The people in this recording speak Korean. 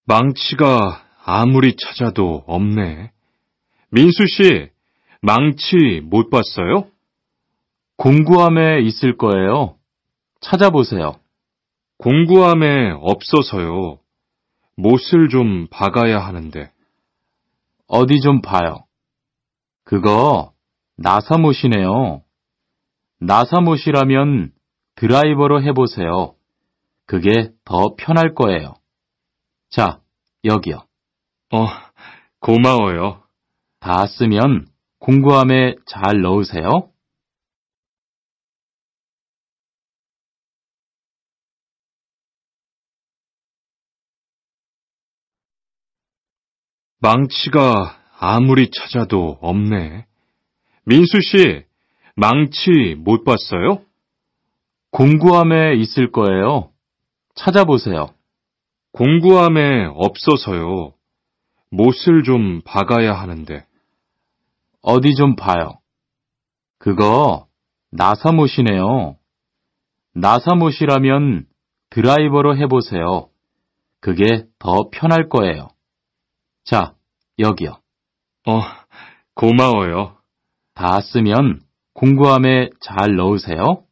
망치가 아무리 찾아도 없네. 민수 씨, 망치 못 봤어요? 공구함에 있을 거예요. 찾아보세요. 공구함에 없어서요. 못을 좀 박아야 하는데. 어디 좀 봐요. 그거 나사못이네요. 나사못이라면 드라이버로 해보세요. 그게 더 편할 거예요. 자, 여기요. 고마워요. 다 쓰면 공구함에 잘 넣으세요. 망치가 아무리 찾아도 없네. 민수 씨, 망치 못 봤어요? 공구함에 있을 거예요. 찾아보세요. 공구함에 없어서요. 못을 좀 박아야 하는데. 어디 좀 봐요. 그거 나사못이네요. 나사못이라면 드라이버로 해보세요. 그게 더 편할 거예요. 자, 여기요. 고마워요. 다 쓰면 공구함에 잘 넣으세요.